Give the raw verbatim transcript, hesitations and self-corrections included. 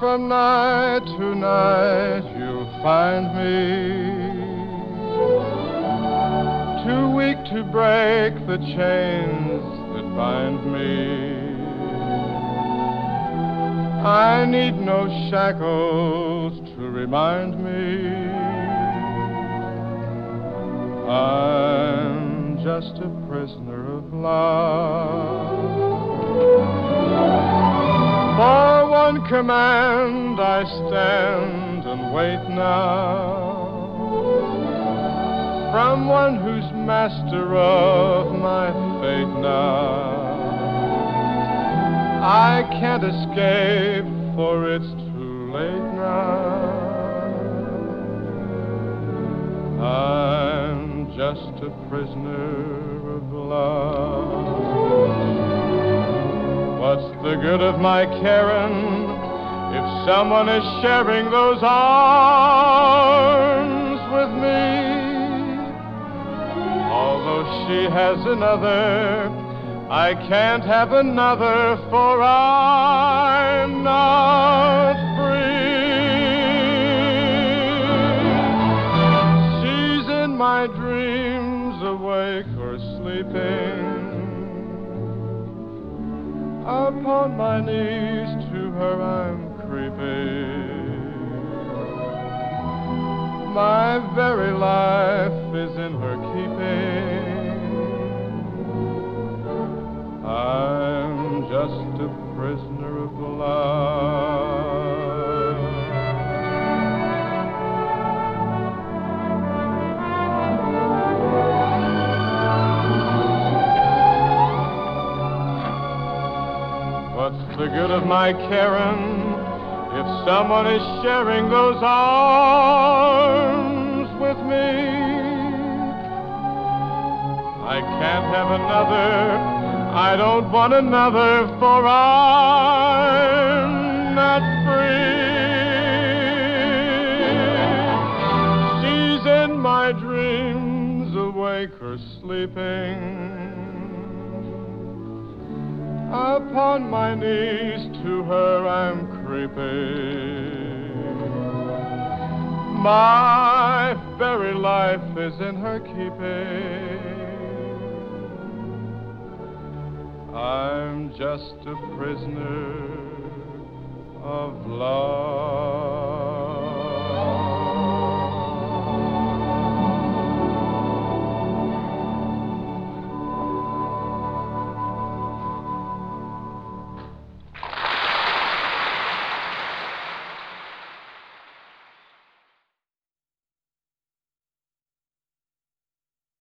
from night to night you'll find me too weak to break the chains that bind me. I need no shackles to remind me I'm just a prisoner of love. For one command I stand and wait now, from one who's master of my fate now. I can't escape, for it's too late now. I'm just a prisoner of love. What's the good of my caring if someone is sharing those arms with me? Although she has another, I can't have another, for I'm not free. She's in my dreams, awake or sleeping. Upon my knees to her I'm creeping. My very life is in her keeping. I'm just a prisoner of love. What's the good of my caring if someone is sharing those arms with me? I can't have another, I don't want another, for I'm not free. She's in my dreams, awake or sleeping. Upon my knees to her I'm creeping. My very life is in her keeping. I'm just a prisoner of love.